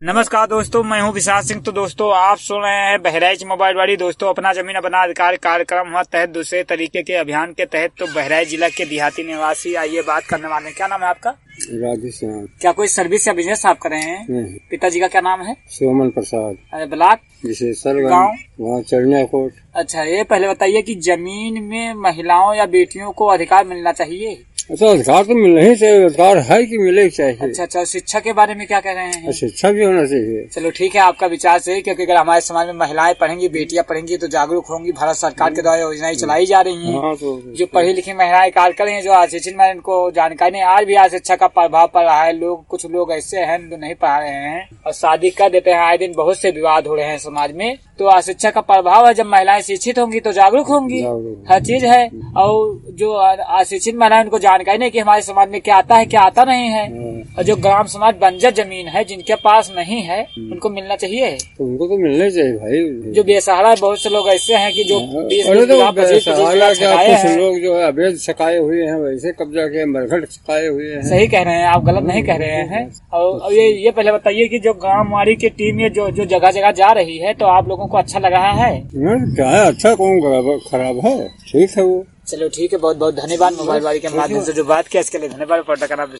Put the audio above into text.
नमस्कार दोस्तों, मैं हूं विशाल सिंह। तो दोस्तों, आप सुन रहे हैं बहराइच मोबाइल वाली। दोस्तों, अपना जमीन अपना अधिकार कार्यक्रम हुआ तहत दूसरे तरीके के अभियान के तहत तो बहराइच जिला के देहाती निवासी आइए बात करने वाले हैं। क्या नाम है आपका? राधेश्याम। क्या कोई सर्विस या बिजनेस आप कर रहे हैं? नहीं। पिताजी का क्या नाम है? सोमन प्रसाद। ब्लॉक गाँव वहाँ चढ़ने कोट। अच्छा, ये पहले बताइए कि जमीन में महिलाओं या बेटियों को अधिकार मिलना चाहिए? अच्छा, अधिकार तो मिलना ही चाहिए, अधिकार है कि मिले चाहिए। अच्छा, शिक्षा के बारे में क्या कह रहे हैं? शिक्षा भी होना चाहिए। चलो ठीक है, आपका विचार सही, क्योंकि अगर हमारे समाज में महिलाएं पढ़ेंगी, बेटियां पढ़ेंगी तो जागरूक होंगी। भारत सरकार के द्वारा योजनाएं चलाई जा रही हैं। हाँ, जो पढ़ी लिखी महिलाएं कार्य कर रही हैं, जो अशिक्षित में इनको जानकारी नहीं, आज भी आज शिक्षा का प्रभाव पड़ रहा है। कुछ लोग ऐसे हैं जो नहीं पढ़ा रहे हैं और शादी कर देते हैं। आए दिन बहुत से विवाद हो रहे हैं समाज में। तो अशिक्षा का प्रभाव है। जब महिलाएं शिक्षित होंगी तो जागरूक होंगी, हर चीज है। और जो अशिक्षित महिलाएं, उनको जानकारी नहीं कि हमारे समाज में क्या आता है क्या आता नहीं है। और जो ग्राम समाज बंजर जमीन है, जिनके पास नहीं है, उनको मिलना चाहिए। तो उनको तो मिलना चाहिए भाई। जो बेसहारा, बहुत से लोग ऐसे हैं कि जो लोग जो है अवैध सकाए हुए हैं, वैसे कब्जा के मरघट सकाए हुए हैं। सही कह रहे हैं आप, गलत नहीं कह रहे हैं। और ये पहले बताइए कि जो गाँववाड़ी की टीम ये जो जगह जगह जा रही है, तो आप लोगों को अच्छा लगा है? क्या है, अच्छा कौन खराब है, ठीक है वो। चलो ठीक है, बहुत बहुत धन्यवाद। मोबाइल वाली के माध्यम से जो बात किया इसके लिए धन्यवाद।